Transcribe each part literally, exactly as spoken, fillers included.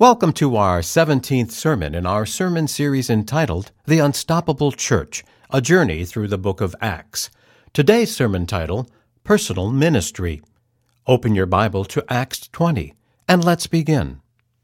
Welcome to our seventeenth sermon in our sermon series entitled The Unstoppable Church, A Journey Through the Book of Acts. Today's sermon title, Personal Ministry. Open your Bible to Acts twenty, and let's begin.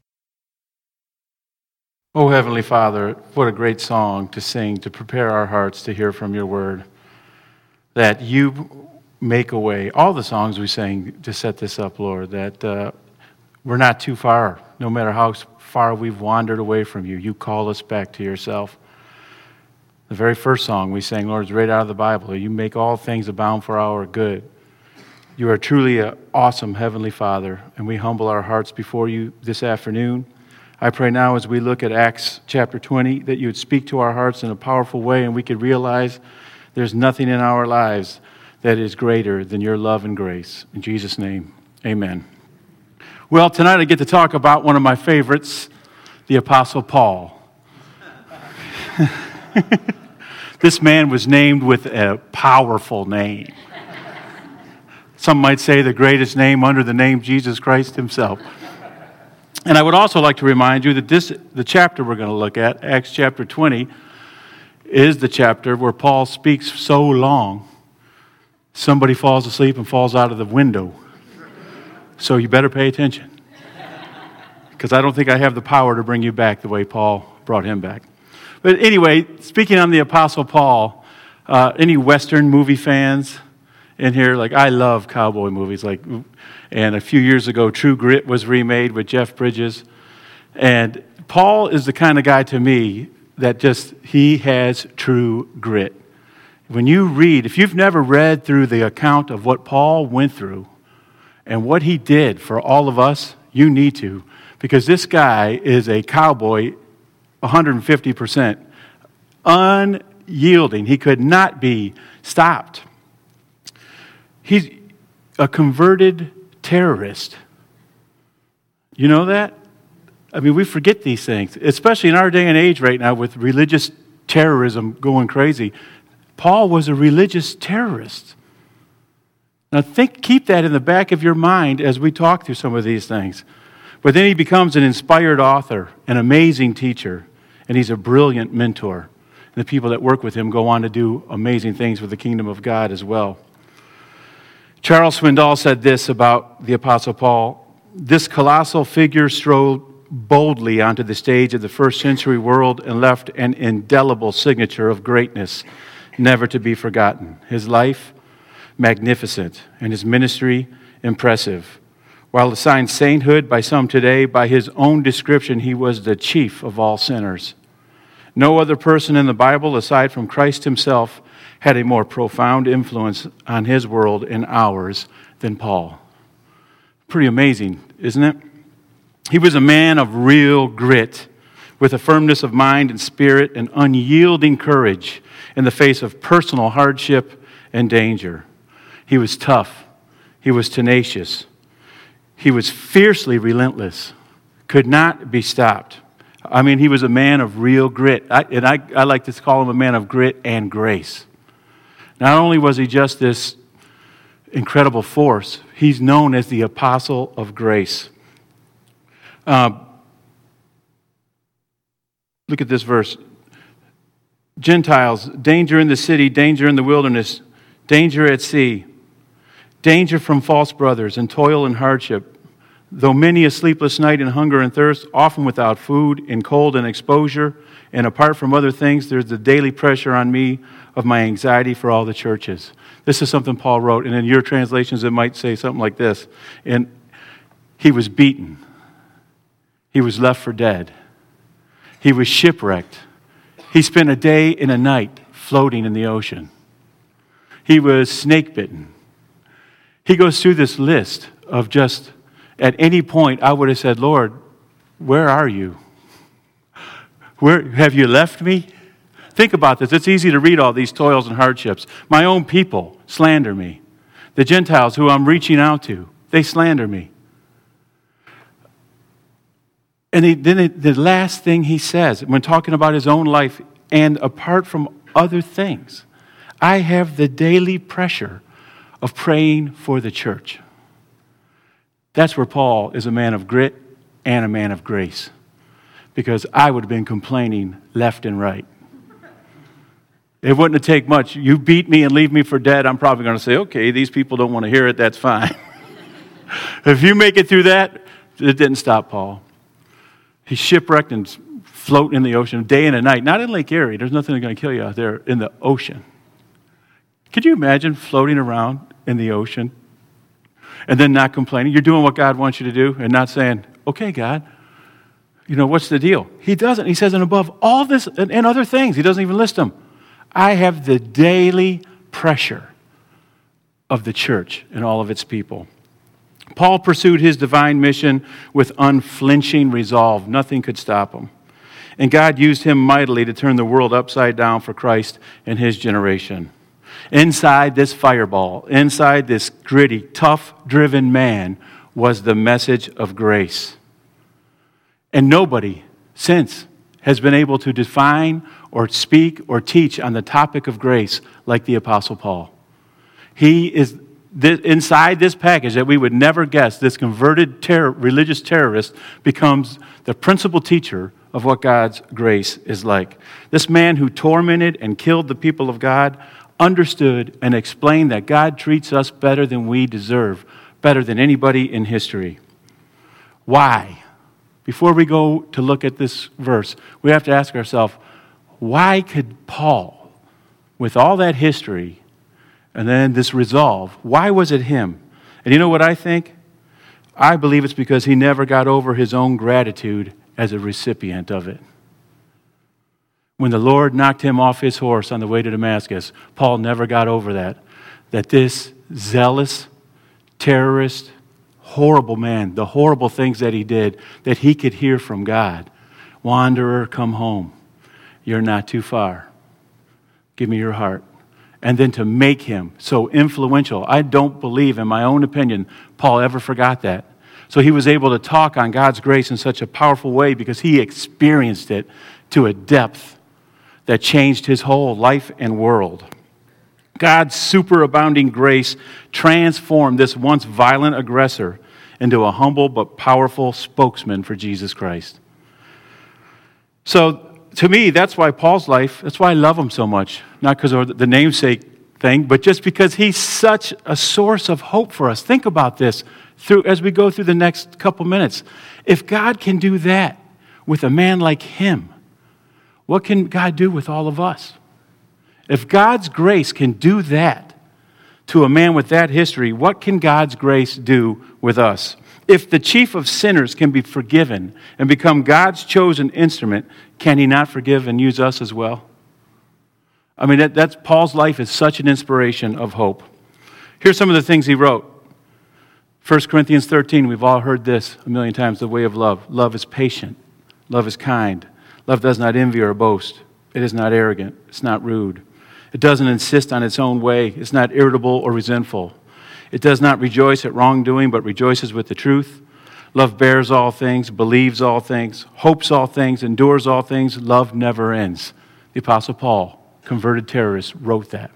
Oh, Heavenly Father, what a great song to sing, to prepare our hearts to hear from your word, that you make a way. All the songs we sang to set this up, Lord, that uh, we're not too far. No matter how far we've wandered away from you, you call us back to yourself. The very first song we sang, Lord, is right out of the Bible. You make all things abound for our good. You are truly an awesome Heavenly Father, and we humble our hearts before you this afternoon. I pray now as we look at Acts chapter twenty that you would speak to our hearts in a powerful way, and we could realize there's nothing in our lives that is greater than your love and grace. In Jesus' name, amen. Well, tonight I get to talk about one of my favorites, the Apostle Paul. This man was named with a powerful name. Some might say the greatest name under the name Jesus Christ himself. And I would also like to remind you that this, the chapter we're going to look at, Acts chapter twenty, is the chapter where Paul speaks so long, somebody falls asleep and falls out of the window. So you better pay attention, because I don't think I have the power to bring you back the way Paul brought him back. But anyway, speaking on the Apostle Paul, uh, any Western movie fans in here? Like, I love cowboy movies. Like, and a few years ago, True Grit was remade with Jeff Bridges. And Paul is the kind of guy to me that just, he has true grit. When you read, if you've never read through the account of what Paul went through, and what he did for all of us, you need to. Because this guy is a cowboy, one hundred fifty percent. Unyielding. He could not be stopped. He's a converted terrorist. You know that? I mean, we forget these things. Especially in our day and age right now with religious terrorism going crazy. Paul was a religious terrorist. Now think, keep that in the back of your mind as we talk through some of these things. But then he becomes an inspired author, an amazing teacher, and he's a brilliant mentor. And the people that work with him go on to do amazing things for the kingdom of God as well. Charles Swindoll said this about the Apostle Paul: this colossal figure strode boldly onto the stage of the first century world and left an indelible signature of greatness, never to be forgotten. His life, magnificent, and his ministry, impressive. While assigned sainthood by some today, by his own description, he was the chief of all sinners. No other person in the Bible, aside from Christ himself, had a more profound influence on his world and ours than Paul. Pretty amazing, isn't it? He was a man of real grit, with a firmness of mind and spirit and unyielding courage in the face of personal hardship and danger. He was tough. He was tenacious. He was fiercely relentless. Could not be stopped. I mean, he was a man of real grit. I, and I, I like to call him a man of grit and grace. Not only was he just this incredible force, he's known as the Apostle of Grace. Uh, look at this verse. Gentiles, danger in the city, danger in the wilderness, danger at sea. Danger from false brothers and toil and hardship, though many a sleepless night in hunger and thirst, often without food, in cold and exposure, and apart from other things, there's the daily pressure on me of my anxiety for all the churches. This is something Paul wrote, and in your translations it might say something like this. And he was beaten. He was left for dead. He was shipwrecked. He spent a day and a night floating in the ocean. He was snake bitten. He goes through this list of just, at any point, I would have said, Lord, where are you? Where have you left me? Think about this. It's easy to read all these toils and hardships. My own people slander me. The Gentiles who I'm reaching out to, they slander me. And he, then it, the last thing he says, when talking about his own life, and apart from other things, I have the daily pressure of praying for the church. That's where Paul is a man of grit and a man of grace, because I would have been complaining left and right. It wouldn't have taken much. You beat me and leave me for dead, I'm probably going to say, okay, these people don't want to hear it, that's fine. If you make it through that, it didn't stop Paul. He's shipwrecked and floating in the ocean day and a night. Not in Lake Erie. There's nothing going to kill you out there in the ocean. Could you imagine floating around in the ocean and then not complaining? You're doing what God wants you to do and not saying, okay, God, you know, what's the deal? He doesn't. He says, and above all this and, and other things, he doesn't even list them, I have the daily pressure of the church and all of its people. Paul pursued his divine mission with unflinching resolve. Nothing could stop him. And God used him mightily to turn the world upside down for Christ and his generation. Inside this fireball, inside this gritty, tough-driven man was the message of grace. And nobody since has been able to define or speak or teach on the topic of grace like the Apostle Paul. He is th- inside this package that we would never guess, this converted terror, religious terrorist becomes the principal teacher of what God's grace is like. This man who tormented and killed the people of God understood and explained that God treats us better than we deserve, better than anybody in history. Why? Before we go to look at this verse, we have to ask ourselves, why could Paul, with all that history and then this resolve, why was it him? And you know what I think? I believe it's because he never got over his own gratitude as a recipient of it. When the Lord knocked him off his horse on the way to Damascus, Paul never got over that. That this zealous, terrorist, horrible man, the horrible things that he did, that he could hear from God. Wanderer, come home. You're not too far. Give me your heart. And then to make him so influential. I don't believe, in my own opinion, Paul ever forgot that. So he was able to talk on God's grace in such a powerful way because he experienced it to a depth that changed his whole life and world. God's superabounding grace transformed this once violent aggressor into a humble but powerful spokesman for Jesus Christ. So, to me, that's why Paul's life, that's why I love him so much. Not because of the namesake thing, but just because he's such a source of hope for us. Think about this through as we go through the next couple minutes. If God can do that with a man like him, what can God do with all of us? If God's grace can do that to a man with that history, what can God's grace do with us? If the chief of sinners can be forgiven and become God's chosen instrument, can he not forgive and use us as well? I mean, that, that's Paul's life is such an inspiration of hope. Here's some of the things he wrote. First Corinthians thirteen, we've all heard this a million times, the way of love. Love is patient. Love is kind. Love does not envy or boast. It is not arrogant. It's not rude. It doesn't insist on its own way. It's not irritable or resentful. It does not rejoice at wrongdoing, but rejoices with the truth. Love bears all things, believes all things, hopes all things, endures all things. Love never ends. The Apostle Paul, converted terrorist, wrote that.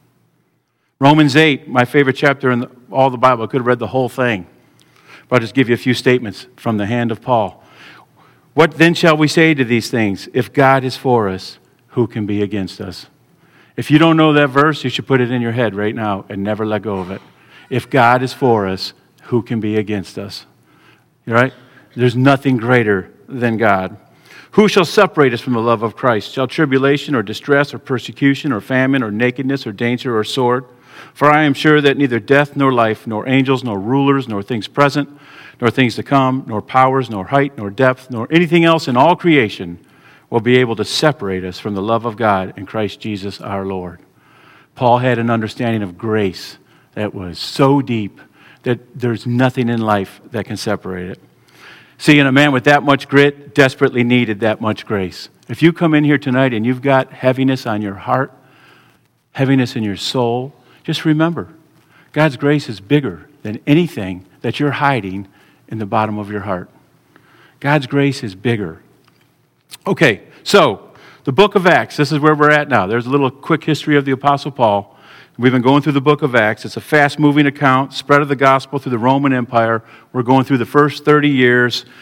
Romans eight, my favorite chapter in the, all the Bible. I could have read the whole thing, but I'll just give you a few statements from the hand of Paul. What then shall we say to these things? If God is for us, who can be against us? If you don't know that verse, you should put it in your head right now and never let go of it. If God is for us, who can be against us? Right? There's nothing greater than God. Who shall separate us from the love of Christ? Shall tribulation or distress or persecution or famine or nakedness or danger or sword? For I am sure that neither death nor life, nor angels, nor rulers, nor things present, nor things to come, nor powers, nor height, nor depth, nor anything else in all creation will be able to separate us from the love of God in Christ Jesus our Lord. Paul had an understanding of grace that was so deep that there's nothing in life that can separate it. See, and a man with that much grit desperately needed that much grace. If you come in here tonight and you've got heaviness on your heart, heaviness in your soul, just remember, God's grace is bigger than anything that you're hiding in the bottom of your heart. God's grace is bigger. Okay, so the book of Acts, this is where we're at now. There's a little quick history of the Apostle Paul. We've been going through the book of Acts. It's a fast-moving account, spread of the gospel through the Roman Empire. We're going through the first thirty years.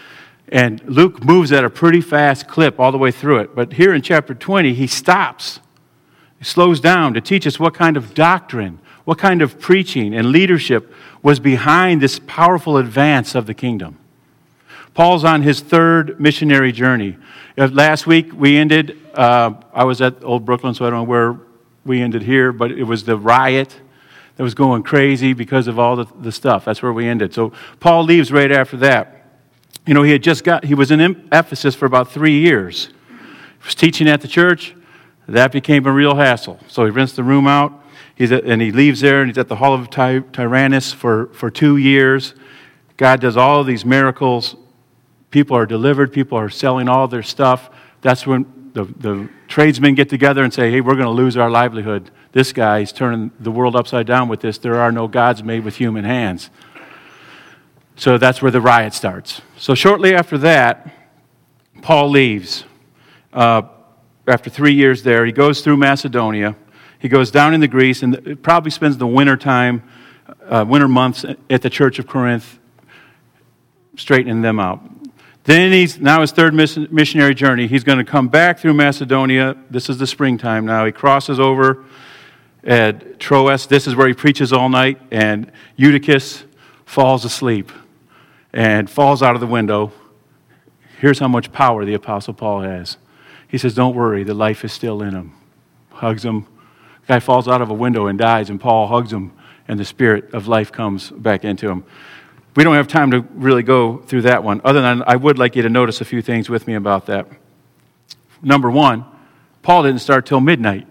And Luke moves at a pretty fast clip all the way through it. But here in chapter twenty, he stops. He slows down to teach us what kind of doctrine, what kind of preaching and leadership was behind this powerful advance of the kingdom. Paul's on his third missionary journey. Last week we ended, uh, I was at Old Brooklyn, so I don't know where we ended here, but it was the riot that was going crazy because of all the, the stuff. That's where we ended. So Paul leaves right after that. You know, he had just got, he was in Ephesus for about three years. He was teaching at the church. That became a real hassle. So he rents the room out, he's at, and he leaves there, and he's at the Hall of Ty, Tyrannus for, for two years. God does all of these miracles. People are delivered. People are selling all their stuff. That's when the, the tradesmen get together and say, hey, we're going to lose our livelihood. This guy is turning the world upside down with this. There are no gods made with human hands. So that's where the riot starts. So shortly after that, Paul leaves. Uh, after three years there, he goes through Macedonia. He goes down into Greece and probably spends the winter time, uh, winter months at the Church of Corinth, straightening them out. Then he's now his third missionary journey. He's going to come back through Macedonia. This is the springtime now. He crosses over at Troas. This is where he preaches all night, and Eutychus falls asleep and falls out of the window. Here's how much power the Apostle Paul has. He says, don't worry, the life is still in him. Hugs him. The guy falls out of a window and dies, and Paul hugs him, and the spirit of life comes back into him. We don't have time to really go through that one, other than I would like you to notice a few things with me about that. Number one, Paul didn't start till midnight.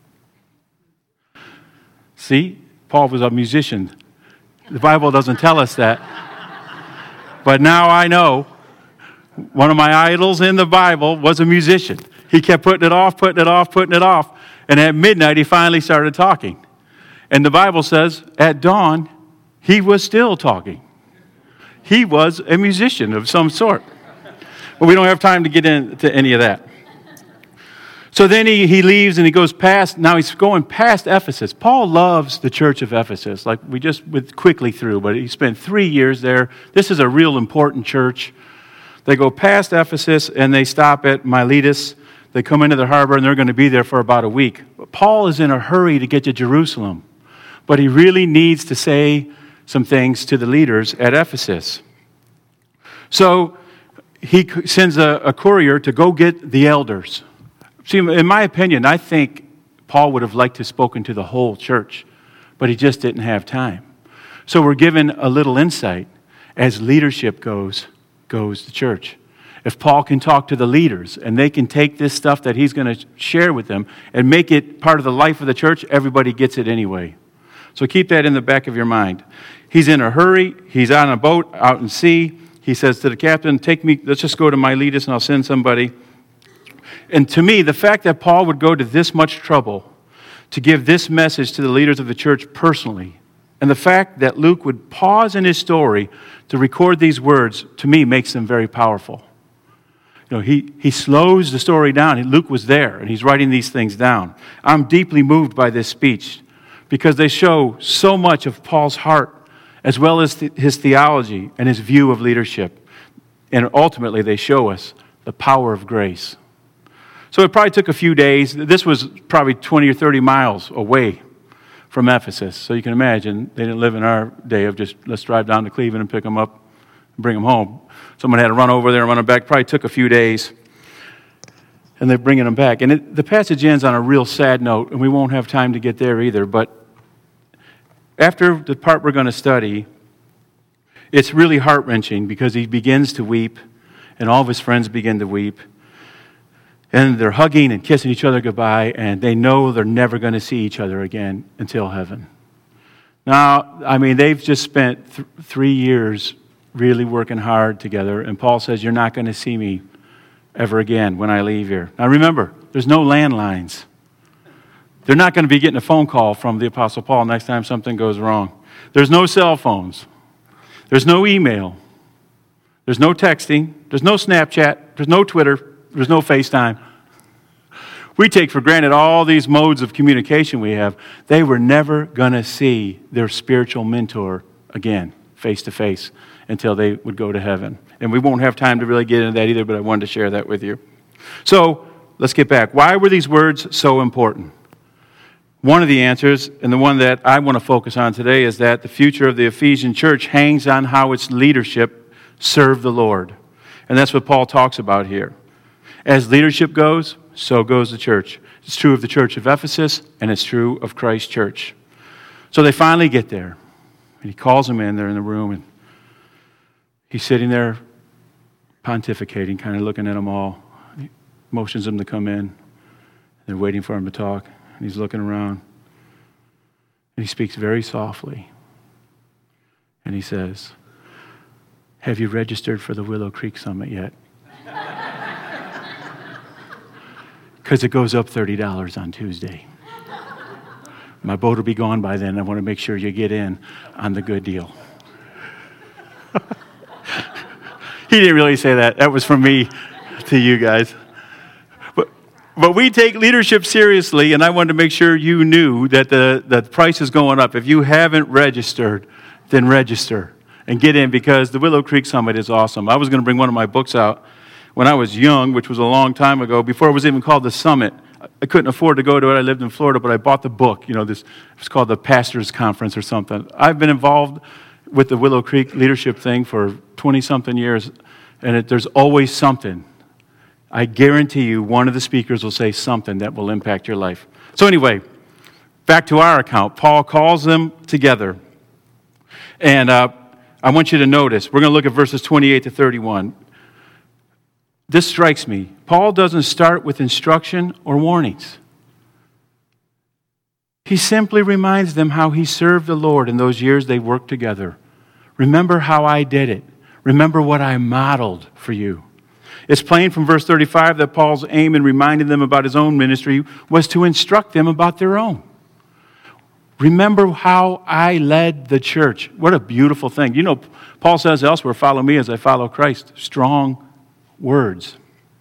See, Paul was a musician. The Bible doesn't tell us that. But now I know one of my idols in the Bible was a musician. He kept putting it off, putting it off, putting it off. And at midnight, he finally started talking. And the Bible says, at dawn, he was still talking. He was a musician of some sort. But we don't have time to get into any of that. So then he, he leaves and he goes past, now he's going past Ephesus. Paul loves the church of Ephesus, like we just went quickly through, but he spent three years there. This is a real important church. They go past Ephesus and they stop at Miletus. They come into the harbor and they're going to be there for about a week. But Paul is in a hurry to get to Jerusalem, but he really needs to say some things to the leaders at Ephesus. So he sends a, a courier to go get the elders. See, in my opinion, I think Paul would have liked to have spoken to the whole church, but he just didn't have time. So we're given a little insight as leadership goes, goes the church. If Paul can talk to the leaders and they can take this stuff that he's going to share with them and make it part of the life of the church, everybody gets it anyway. So keep that in the back of your mind. He's in a hurry. He's on a boat out in sea. He says to the captain, take me, let's just go to Miletus and I'll send somebody. And to me, the fact that Paul would go to this much trouble to give this message to the leaders of the church personally, and the fact that Luke would pause in his story to record these words, to me, makes them very powerful. You know, he, he slows the story down. Luke was there, and he's writing these things down. I'm deeply moved by this speech because they show so much of Paul's heart, as well as th- his theology and his view of leadership. And ultimately, they show us the power of grace. So it probably took a few days. This was probably twenty or thirty miles away from Ephesus. So you can imagine they didn't live in our day of just, let's drive down to Cleveland and pick them up and bring them home. Someone had to run over there and run them back. Probably took a few days. And they're bringing them back. And it, the passage ends on a real sad note, and we won't have time to get there either. But after the part we're going to study, it's really heart-wrenching because he begins to weep, and all of his friends begin to weep. And they're hugging and kissing each other goodbye, and they know they're never going to see each other again until heaven. Now, I mean, they've just spent th- three years really working hard together, and Paul says, you're not going to see me ever again when I leave here. Now remember, there's no landlines. They're not going to be getting a phone call from the Apostle Paul next time something goes wrong. There's no cell phones. There's no email. There's no texting. There's no Snapchat. There's no Twitter. There's no FaceTime. We take for granted all these modes of communication we have. They were never going to see their spiritual mentor again, face to face, until they would go to heaven. And we won't have time to really get into that either, but I wanted to share that with you. So let's get back. Why were these words so important? One of the answers, and the one that I want to focus on today, is that the future of the Ephesian church hangs on how its leadership served the Lord. And that's what Paul talks about here. As leadership goes, so goes the church. It's true of the church of Ephesus, and it's true of Christ Church. So they finally get there. And he calls them in, they're in the room, and he's sitting there pontificating, kind of looking at them all. He motions them to come in. They're waiting for him to talk. And he's looking around. And he speaks very softly. And he says, "Have you registered for the Willow Creek Summit yet?" Because it goes up thirty dollars on Tuesday. My boat will be gone by then. I want to make sure you get in on the good deal. He didn't really say that. That was from me to you guys. But, but we take leadership seriously, and I wanted to make sure you knew that the, the price is going up. If you haven't registered, then register and get in, because the Willow Creek Summit is awesome. I was going to bring one of my books out when I was young, which was a long time ago, before it was even called the Summit. I couldn't afford to go to it. I lived in Florida, but I bought the book. You know, this it's called the Pastors Conference or something. I've been involved with the Willow Creek leadership thing for twenty-something years, and it, there's always something. I guarantee you one of the speakers will say something that will impact your life. So anyway, back to our account. Paul calls them together, and uh, I want you to notice, we're going to look at verses twenty-eight to thirty-one. This strikes me. Paul doesn't start with instruction or warnings. He simply reminds them how he served the Lord in those years they worked together. Remember how I did it. Remember what I modeled for you. It's plain from verse thirty-five that Paul's aim in reminding them about his own ministry was to instruct them about their own. Remember how I led the church. What a beautiful thing. You know, Paul says elsewhere, "Follow me as I follow Christ." Strong words.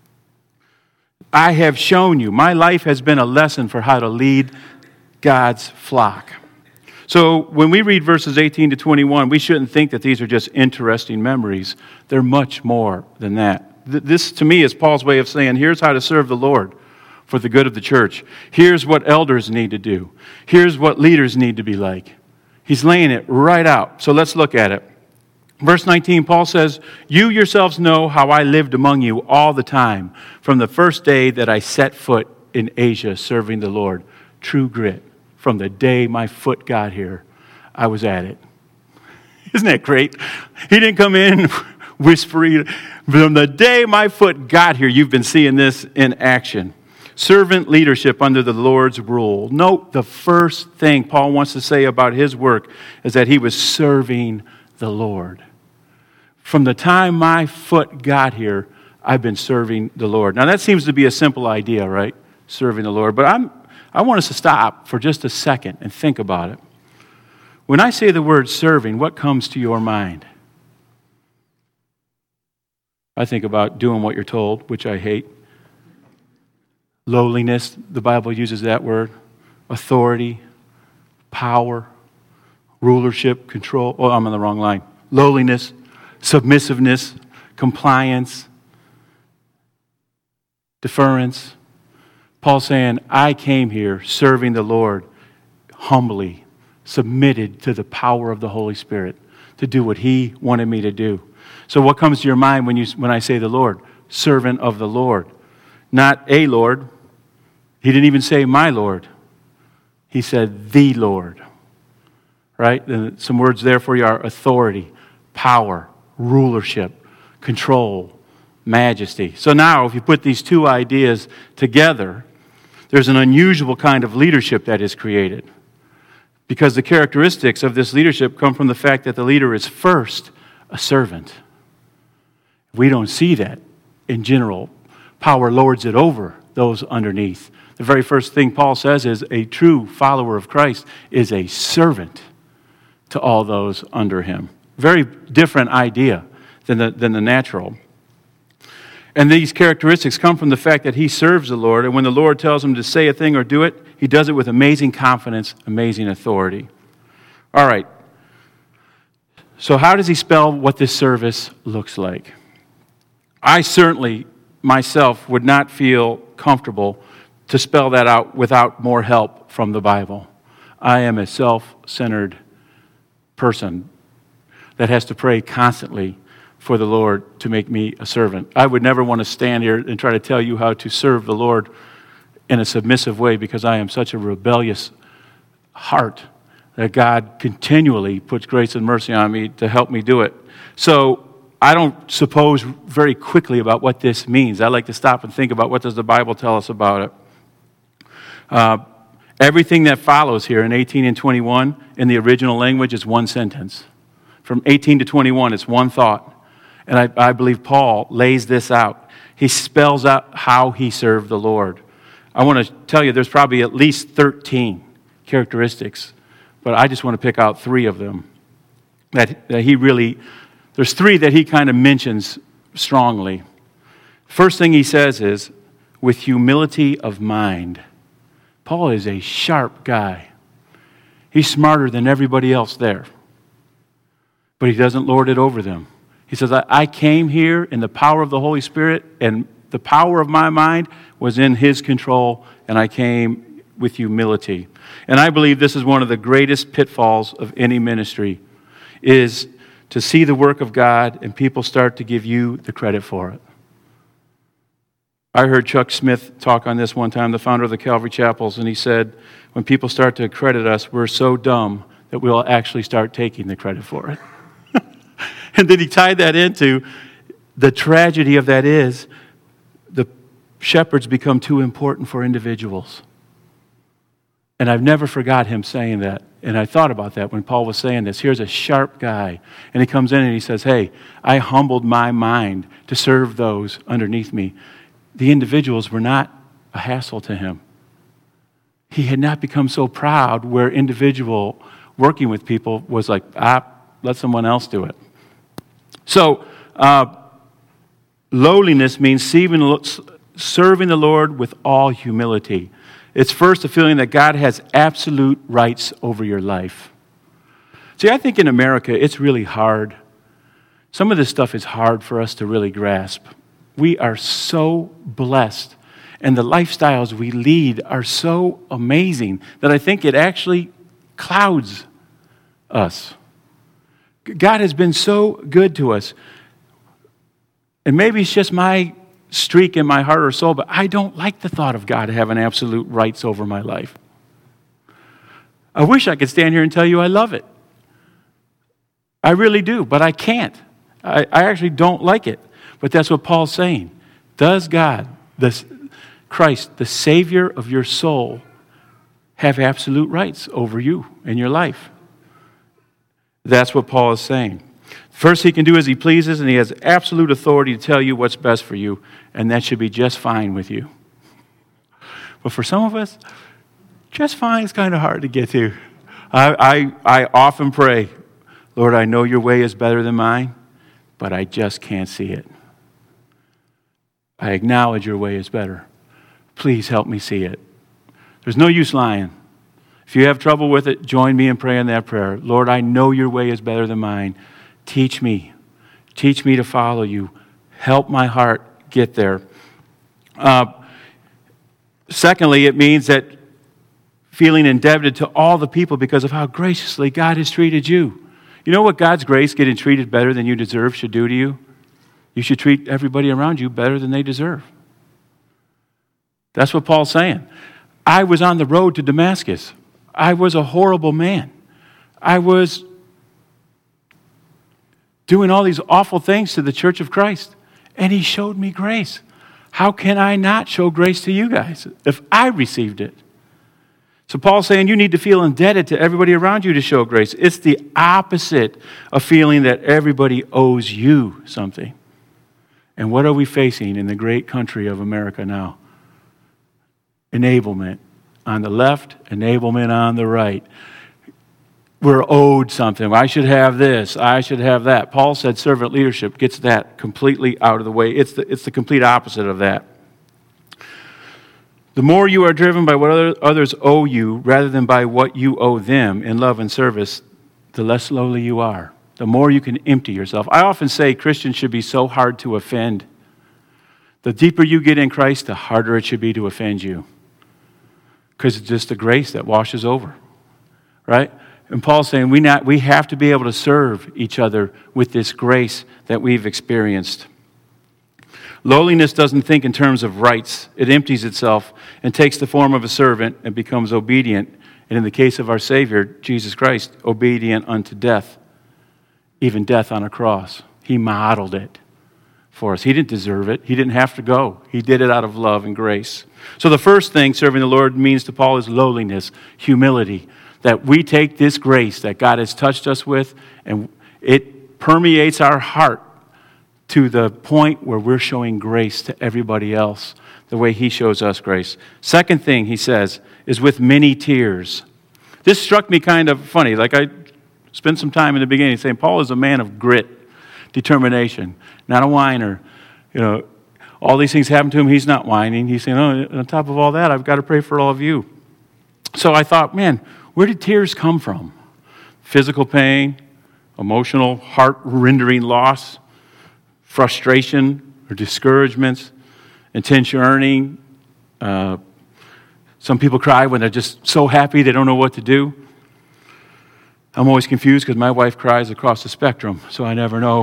I have shown you. My life has been a lesson for how to lead God's flock. So when we read verses eighteen to twenty-one, we shouldn't think that these are just interesting memories. They're much more than that. This, to me, is Paul's way of saying, here's how to serve the Lord for the good of the church. Here's what elders need to do. Here's what leaders need to be like. He's laying it right out. So let's look at it. Verse nineteen, Paul says, "You yourselves know how I lived among you all the time, from the first day that I set foot in Asia serving the Lord." True grit. From the day my foot got here, I was at it. Isn't that great? He didn't come in whispering. From the day my foot got here, you've been seeing this in action. Servant leadership under the Lord's rule. Note the first thing Paul wants to say about his work is that he was serving the Lord. From the time my foot got here, I've been serving the Lord. Now that seems to be a simple idea, right? Serving the Lord. But I'm, I want us to stop for just a second and think about it. When I say the word serving, what comes to your mind? I think about doing what you're told, which I hate. Lowliness, the Bible uses that word. Authority, power, rulership, control. Oh, I'm on the wrong line. Lowliness, submissiveness, compliance, deference. Paul's saying, I came here serving the Lord humbly, submitted to the power of the Holy Spirit to do what He wanted me to do. So what comes to your mind when you when I say the Lord? Servant of the Lord. Not a Lord. He didn't even say my Lord. He said the Lord. Right? And some words there for you are authority, power, rulership, control, majesty. So now, if you put these two ideas together, there's an unusual kind of leadership that is created. Because the characteristics of this leadership come from the fact that the leader is first a servant. We don't see that in general. Power lords it over those underneath. The very first thing Paul says is a true follower of Christ is a servant to all those under him. Very different idea than the, than the natural. And these characteristics come from the fact that he serves the Lord, and when the Lord tells him to say a thing or do it, he does it with amazing confidence, amazing authority. All right. So how does he spell what this service looks like? I certainly, myself, would not feel comfortable to spell that out without more help from the Bible. I am a self-centered person that has to pray constantly for the Lord to make me a servant. I would never want to stand here and try to tell you how to serve the Lord in a submissive way because I am such a rebellious heart that God continually puts grace and mercy on me to help me do it. So I don't suppose very quickly about what this means. I like to stop and think about what does the Bible tell us about it. Uh, everything that follows here in eighteen and twenty-one in the original language is one sentence. From eighteen to twenty-one, it's one thought. And I, I believe Paul lays this out. He spells out how he served the Lord. I want to tell you there's probably at least thirteen characteristics, but I just want to pick out three of them that, that he really, there's three that he kind of mentions strongly. First thing he says is, with humility of mind. Paul is a sharp guy. He's smarter than everybody else there. But he doesn't lord it over them. He says, I, I came here in the power of the Holy Spirit, and the power of my mind was in his control, and I came with humility. And I believe this is one of the greatest pitfalls of any ministry, is to see the work of God and people start to give you the credit for it. I heard Chuck Smith talk on this one time, the founder of the Calvary Chapels, and he said, when people start to credit us, we're so dumb that we'll actually start taking the credit for it. And then he tied that into the tragedy of that is the shepherds become too important for individuals. And I've never forgot him saying that. And I thought about that when Paul was saying this. Here's a sharp guy. And he comes in and he says, hey, I humbled my mind to serve those underneath me. The individuals were not a hassle to him. He had not become so proud where individual working with people was like, ah, let someone else do it. So, uh, lowliness means serving the Lord with all humility. It's first a feeling that God has absolute rights over your life. See, I think in America, it's really hard. Some of this stuff is hard for us to really grasp. We are so blessed, and the lifestyles we lead are so amazing that I think it actually clouds us. God has been so good to us. And maybe it's just my streak in my heart or soul, but I don't like the thought of God having absolute rights over my life. I wish I could stand here and tell you I love it. I really do, but I can't. I, I actually don't like it. But that's what Paul's saying. Does God, the Christ, the Savior of your soul, have absolute rights over you and your life? That's what Paul is saying. First, he can do as he pleases, and he has absolute authority to tell you what's best for you, and that should be just fine with you. But for some of us, just fine is kind of hard to get to. I, I, I often pray, Lord, I know your way is better than mine, but I just can't see it. I acknowledge your way is better. Please help me see it. There's no use lying. If you have trouble with it, join me in praying that prayer. Lord, I know your way is better than mine. Teach me. Teach me to follow you. Help my heart get there. Uh, secondly, it means that feeling indebted to all the people because of how graciously God has treated you. You know what God's grace, getting treated better than you deserve, should do to you? You should treat everybody around you better than they deserve. That's what Paul's saying. I was on the road to Damascus. I was a horrible man. I was doing all these awful things to the church of Christ, and he showed me grace. How can I not show grace to you guys if I received it? So Paul's saying you need to feel indebted to everybody around you to show grace. It's the opposite of feeling that everybody owes you something. And what are we facing in the great country of America now? Enablement on the left, enablement on the right. We're owed something. I should have this. I should have that. Paul said servant leadership gets that completely out of the way. It's the, it's the complete opposite of that. The more you are driven by what other, others owe you rather than by what you owe them in love and service, the less lowly you are. The more you can empty yourself. I often say Christians should be so hard to offend. The deeper you get in Christ, the harder it should be to offend you. Because it's just the grace that washes over, right? And Paul's saying we not we have to be able to serve each other with this grace that we've experienced. Lowliness doesn't think in terms of rights. It empties itself and takes the form of a servant and becomes obedient. And in the case of our Savior, Jesus Christ, obedient unto death, even death on a cross. He modeled it for us. He didn't deserve it. He didn't have to go. He did it out of love and grace. So the first thing serving the Lord means to Paul is lowliness, humility, that we take this grace that God has touched us with and it permeates our heart to the point where we're showing grace to everybody else the way he shows us grace. Second thing he says is with many tears. This struck me kind of funny. Like I spent some time in the beginning saying Paul is a man of grit, determination, not a whiner. You know, all these things happen to him. He's not whining. He's saying, oh, on top of all that, I've got to pray for all of you. So I thought, man, where did tears come from? Physical pain, emotional, heart-rendering loss, frustration or discouragements, intense yearning. Uh, some people cry when they're just so happy they don't know what to do. I'm always confused because my wife cries across the spectrum, so I never know.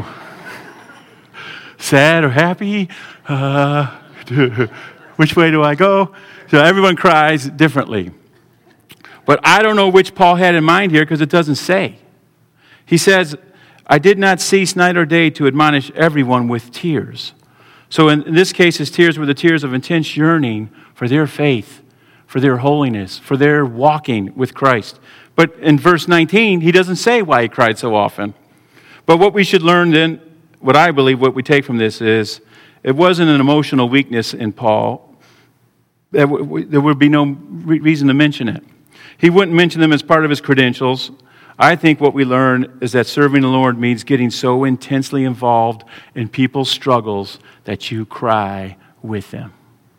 Sad or happy? Uh, which way do I go? So everyone cries differently. But I don't know which Paul had in mind here because it doesn't say. He says, I did not cease night or day to admonish everyone with tears. So in, in this case, his tears were the tears of intense yearning for their faith, for their holiness, for their walking with Christ. But in verse nineteen, he doesn't say why he cried so often. But what we should learn then, what I believe what we take from this is, it wasn't an emotional weakness in Paul. There would be no reason to mention it. He wouldn't mention them as part of his credentials. I think what we learn is that serving the Lord means getting so intensely involved in people's struggles that you cry with them.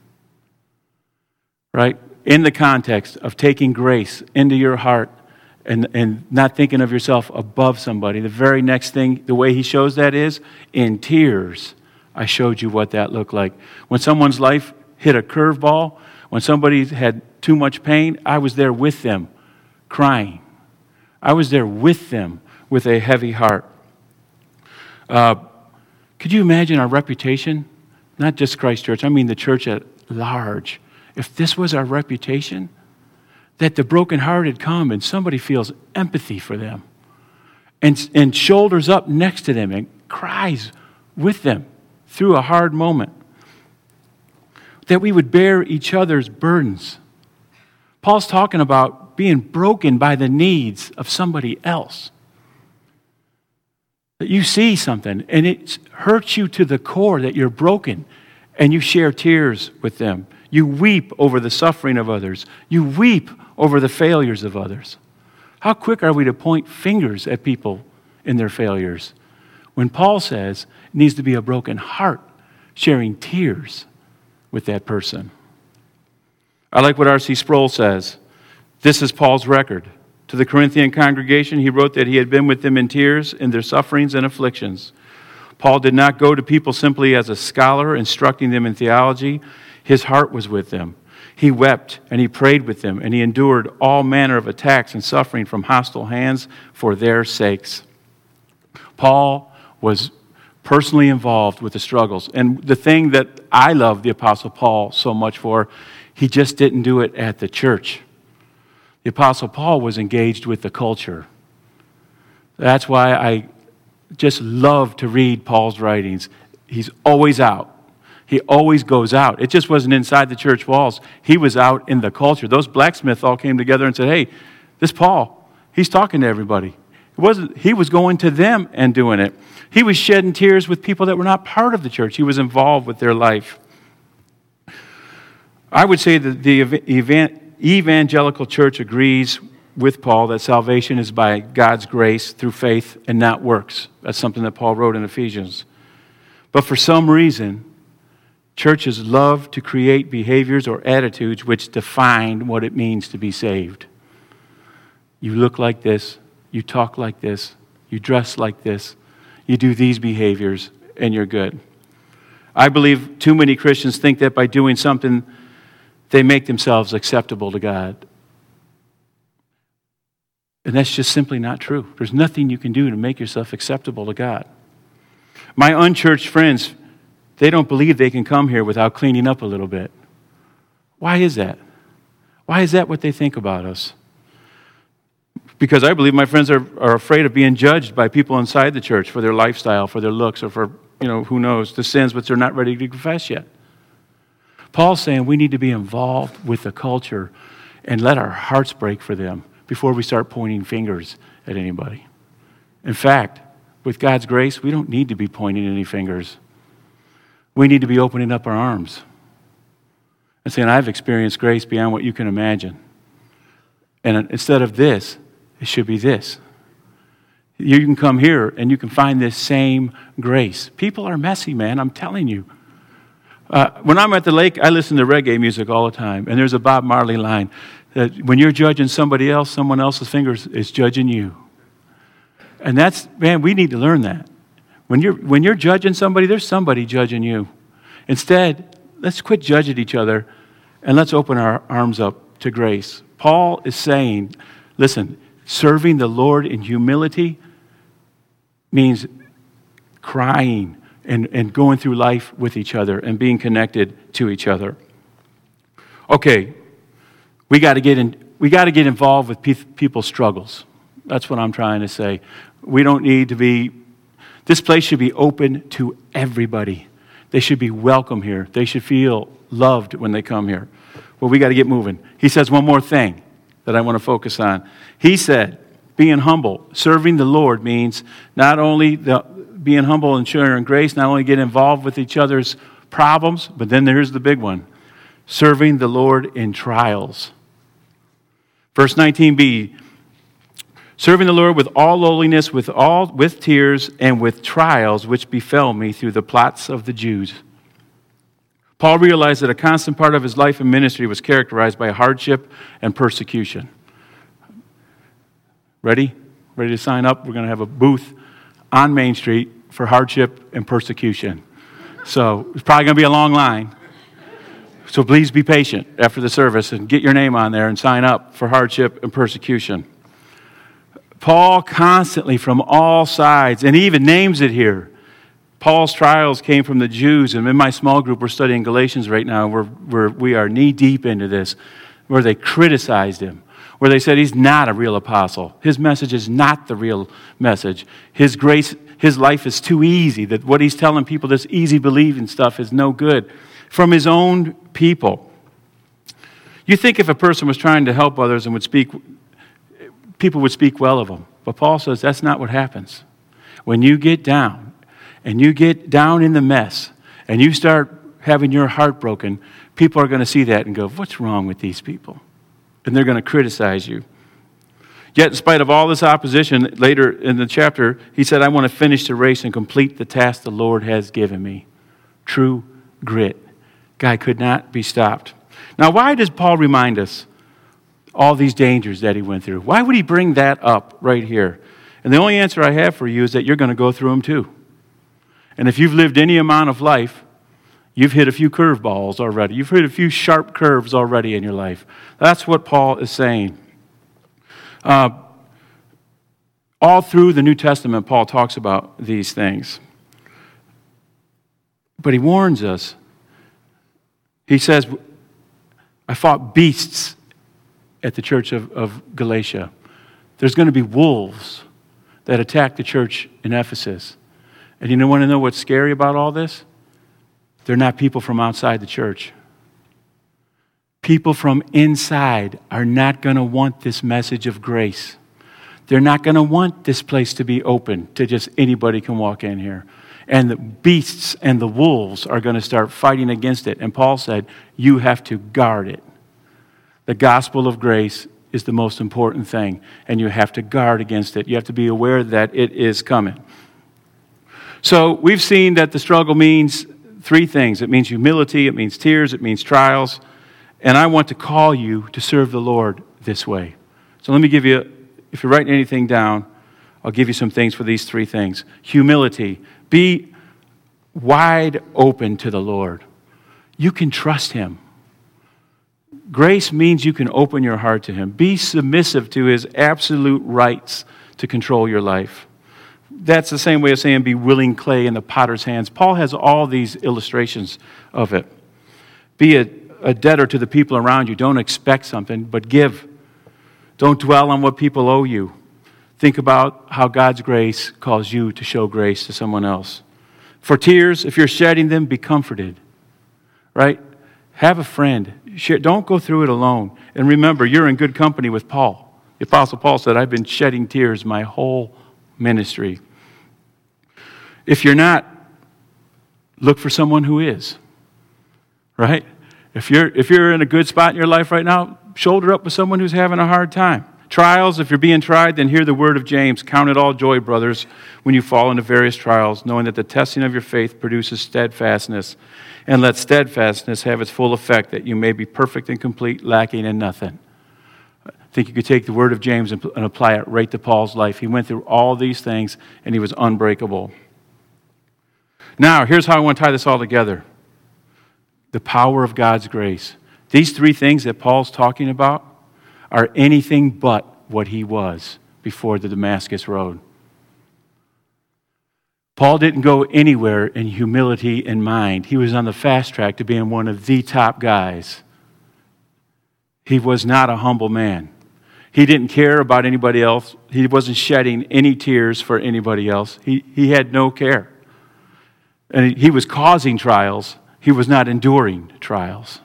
Right? In the context of taking grace into your heart and, and not thinking of yourself above somebody. The very next thing, the way he shows that is, in tears, I showed you what that looked like. When someone's life hit a curveball, when somebody had too much pain, I was there with them, crying. I was there with them with a heavy heart. Uh, could you imagine our reputation? Not just Christ Church, I mean the church at large. If this was our reputation, that the brokenhearted come and somebody feels empathy for them and, and shoulders up next to them and cries with them through a hard moment. That we would bear each other's burdens. Paul's talking about being broken by the needs of somebody else. That you see something and it hurts you to the core that you're broken and you share tears with them. You weep over the suffering of others. You weep over the failures of others. How quick are we to point fingers at people in their failures? When Paul says it needs to be a broken heart sharing tears with that person. I like what R C Sproul says. This is Paul's record. To the Corinthian congregation, he wrote that he had been with them in tears in their sufferings and afflictions. Paul did not go to people simply as a scholar, instructing them in theology. His heart was with them. He wept and he prayed with them, and he endured all manner of attacks and suffering from hostile hands for their sakes. Paul was personally involved with the struggles. And the thing that I love the Apostle Paul so much for, he just didn't do it at the church. The Apostle Paul was engaged with the culture. That's why I just love to read Paul's writings. He's always out. He always goes out. It just wasn't inside the church walls. He was out in the culture. Those blacksmiths all came together and said, hey, this Paul, he's talking to everybody. It wasn't, he was going to them and doing it. He was shedding tears with people that were not part of the church. He was involved with their life. I would say that the evangelical church agrees with Paul that salvation is by God's grace through faith and not works. That's something that Paul wrote in Ephesians. But for some reason, churches love to create behaviors or attitudes which define what it means to be saved. You look like this, you talk like this, you dress like this, you do these behaviors, and you're good. I believe too many Christians think that by doing something, they make themselves acceptable to God. And that's just simply not true. There's nothing you can do to make yourself acceptable to God. My unchurched friends, they don't believe they can come here without cleaning up a little bit. Why is that? Why is that what they think about us? Because I believe my friends are, are afraid of being judged by people inside the church for their lifestyle, for their looks, or for, you know, who knows, the sins which they're not ready to confess yet. Paul's saying we need to be involved with the culture and let our hearts break for them before we start pointing fingers at anybody. In fact, with God's grace, we don't need to be pointing any fingers. We need to be opening up our arms and saying, I've experienced grace beyond what you can imagine. And instead of this, it should be this. You can come here and you can find this same grace. People are messy, man, I'm telling you. Uh, when I'm at the lake, I listen to reggae music all the time. And there's a Bob Marley line that when you're judging somebody else, someone else's fingers is judging you. And that's, man, we need to learn that. When you're, when you're judging somebody, there's somebody judging you. Instead, let's quit judging each other and let's open our arms up to grace. Paul is saying, listen, serving the Lord in humility means crying and, and going through life with each other and being connected to each other. Okay, we got to get in. We got to get involved with pe- people's struggles. That's what I'm trying to say. We don't need to be. This place should be open to everybody. They should be welcome here. They should feel loved when they come here. Well, we got to get moving. He says one more thing that I want to focus on. He said, being humble, serving the Lord means not only the, being humble and sharing grace, not only get involved with each other's problems, but then there's the big one, serving the Lord in trials. Verse nineteen b, serving the Lord with all lowliness, with all with tears, and with trials which befell me through the plots of the Jews. Paul realized that a constant part of his life and ministry was characterized by hardship and persecution. Ready? Ready to sign up? We're going to have a booth on Main Street for hardship and persecution. So it's probably going to be a long line. So please be patient after the service and get your name on there and sign up for hardship and persecution. Paul constantly from all sides, and he even names it here. Paul's trials came from the Jews, and in my small group, we're studying Galatians right now, where, where we are knee-deep into this, where they criticized him, where they said he's not a real apostle. His message is not the real message. His grace, his life is too easy, that what he's telling people, this easy believing stuff, is no good. From his own people. You think if a person was trying to help others and would speak, people would speak well of him. But Paul says that's not what happens. When you get down, and you get down in the mess, and you start having your heart broken, people are going to see that and go, what's wrong with these people? And they're going to criticize you. Yet in spite of all this opposition, later in the chapter, he said, I want to finish the race and complete the task the Lord has given me. True grit. Guy could not be stopped. Now, why does Paul remind us all these dangers that he went through? Why would he bring that up right here? And the only answer I have for you is that you're going to go through them too. And if you've lived any amount of life, you've hit a few curveballs already. You've hit a few sharp curves already in your life. That's what Paul is saying. Uh, all through the New Testament, Paul talks about these things. But he warns us. He says, I fought beasts at the church of, of Galatia. There's going to be wolves that attack the church in Ephesus. And you want to know what's scary about all this? They're not people from outside the church. People from inside are not going to want this message of grace. They're not going to want this place to be open to just anybody can walk in here. And the beasts and the wolves are going to start fighting against it. And Paul said, you have to guard it. The gospel of grace is the most important thing. And you have to guard against it. You have to be aware that it is coming. So we've seen that the struggle means three things. It means humility, it means tears, it means trials. And I want to call you to serve the Lord this way. So let me give you, if you're writing anything down, I'll give you some things for these three things. Humility. Be wide open to the Lord. You can trust him. Grace means you can open your heart to him. Be submissive to his absolute rights to control your life. That's the same way of saying be willing clay in the potter's hands. Paul has all these illustrations of it. Be a, a debtor to the people around you. Don't expect something, but give. Don't dwell on what people owe you. Think about how God's grace calls you to show grace to someone else. For tears, if you're shedding them, be comforted. Right? Have a friend. Don't go through it alone. And remember, you're in good company with Paul. The Apostle Paul said, I've been shedding tears my whole ministry. If you're not, look for someone who is. Right? If you're, if you're in a good spot in your life right now, shoulder up with someone who's having a hard time. Trials, if you're being tried, then hear the word of James. Count it all joy, brothers, when you fall into various trials, knowing that the testing of your faith produces steadfastness. And let steadfastness have its full effect, that you may be perfect and complete, lacking in nothing. I think you could take the word of James and apply it right to Paul's life. He went through all these things, and he was unbreakable. Now, here's how I want to tie this all together. The power of God's grace. These three things that Paul's talking about are anything but what he was before the Damascus Road. Paul didn't go anywhere in humility in mind. He was on the fast track to being one of the top guys. He was not a humble man. He didn't care about anybody else. He wasn't shedding any tears for anybody else. He, he had no care. And he was causing trials. He was not enduring trials.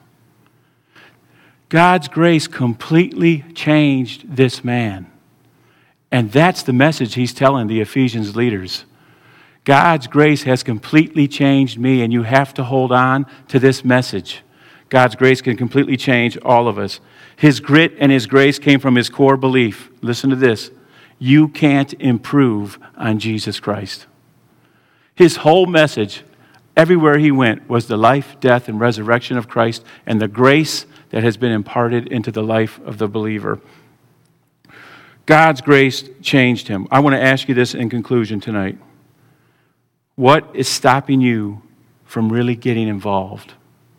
God's grace completely changed this man. And that's the message he's telling the Ephesians leaders. God's grace has completely changed me, and you have to hold on to this message. God's grace can completely change all of us. His grit and his grace came from his core belief. Listen to this. You can't improve on Jesus Christ. His whole message, everywhere he went, was the life, death, and resurrection of Christ and the grace that has been imparted into the life of the believer. God's grace changed him. I want to ask you this in conclusion tonight. What is stopping you from really getting involved?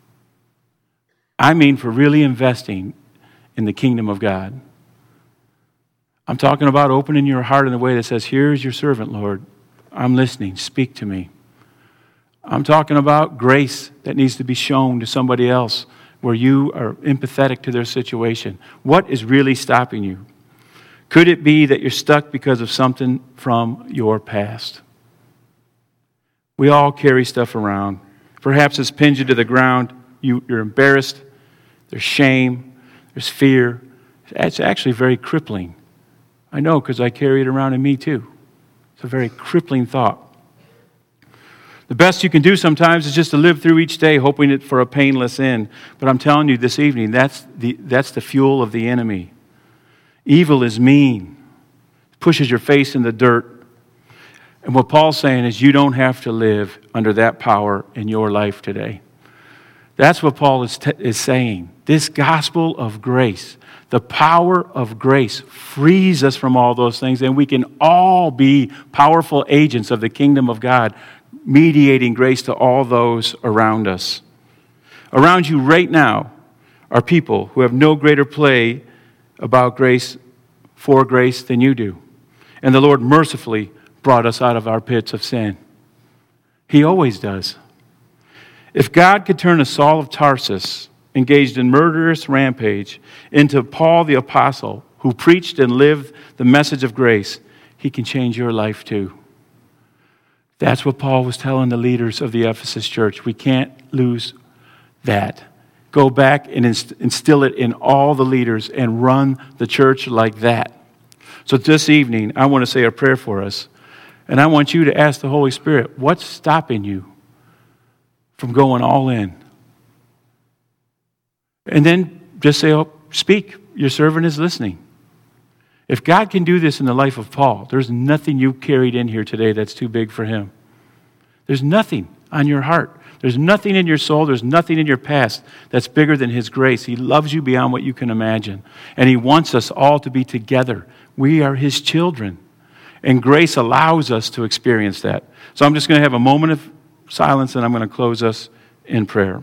I mean, for really investing in the kingdom of God. I'm talking about opening your heart in a way that says, here's your servant, Lord. I'm listening. Speak to me. I'm talking about grace that needs to be shown to somebody else where you are empathetic to their situation. What is really stopping you? Could it be that you're stuck because of something from your past? We all carry stuff around. Perhaps it's pinned you to the ground. You, you're embarrassed. There's shame. There's fear. It's actually very crippling. I know because I carry it around in me too. It's a very crippling thought. The best you can do sometimes is just to live through each day hoping it for a painless end. But I'm telling you this evening, that's the, that's the fuel of the enemy. Evil is mean. It pushes your face in the dirt. And what Paul's saying is you don't have to live under that power in your life today. That's what Paul is, t- is saying. This gospel of grace, the power of grace frees us from all those things, and we can all be powerful agents of the kingdom of God, mediating grace to all those around us. Around you right now are people who have no greater play about grace, for grace, than you do. And the Lord mercifully brought us out of our pits of sin. He always does. If God could turn a Saul of Tarsus, engaged in murderous rampage, into Paul the Apostle, who preached and lived the message of grace, he can change your life too. That's what Paul was telling the leaders of the Ephesus church. We can't lose that. Go back and instill it in all the leaders and run the church like that. So this evening, I want to say a prayer for us. And I want you to ask the Holy Spirit, what's stopping you from going all in? And then just say, oh, speak. Your servant is listening. If God can do this in the life of Paul, there's nothing you carried in here today that's too big for him. There's nothing on your heart. There's nothing in your soul. There's nothing in your past that's bigger than his grace. He loves you beyond what you can imagine. And he wants us all to be together. We are his children. And grace allows us to experience that. So I'm just going to have a moment of silence, and I'm going to close us in prayer.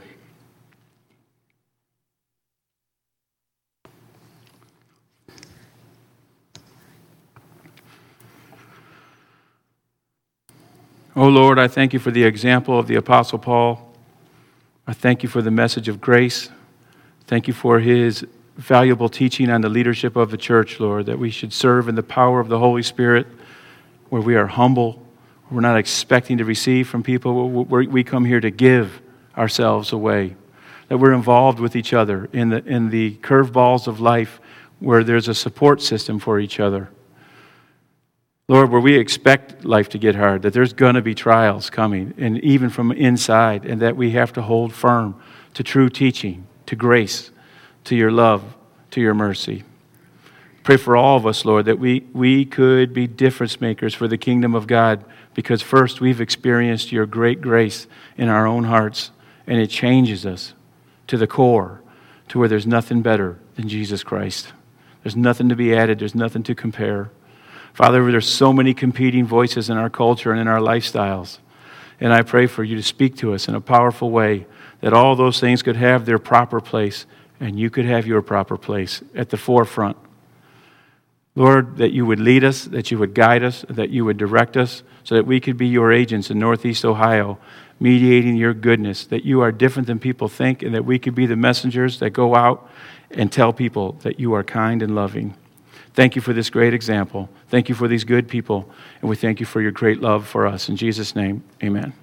Oh Lord, I thank you for the example of the Apostle Paul. I thank you for the message of grace. Thank you for his valuable teaching on the leadership of the church, Lord, that we should serve in the power of the Holy Spirit, where we are humble. We're not expecting to receive from people. We come here to give ourselves away. That we're involved with each other in the, in the curveballs of life where there's a support system for each other. Lord, where we expect life to get hard, that there's going to be trials coming, and even from inside, and that we have to hold firm to true teaching, to grace, to your love, to your mercy. Pray for all of us, Lord, that we, we could be difference makers for the kingdom of God, because first we've experienced your great grace in our own hearts, and it changes us to the core, to where there's nothing better than Jesus Christ. There's nothing to be added. There's nothing to compare. Father, there's so many competing voices in our culture and in our lifestyles. And I pray for you to speak to us in a powerful way, that all those things could have their proper place, and you could have your proper place at the forefront. Lord, that you would lead us, that you would guide us, that you would direct us, so that we could be your agents in Northeast Ohio, mediating your goodness, that you are different than people think, and that we could be the messengers that go out and tell people that you are kind and loving. Thank you for this great example. Thank you for these good people, and we thank you for your great love for us. In Jesus' name, amen.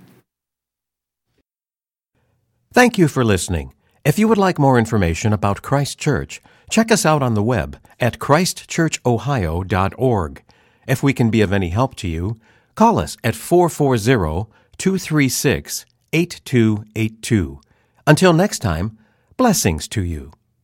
Thank you for listening. If you would like more information about Christ Church, check us out on the web at christ church ohio dot org. If we can be of any help to you, call us at four four zero, two three six, eight two eight two. Until next time, blessings to you.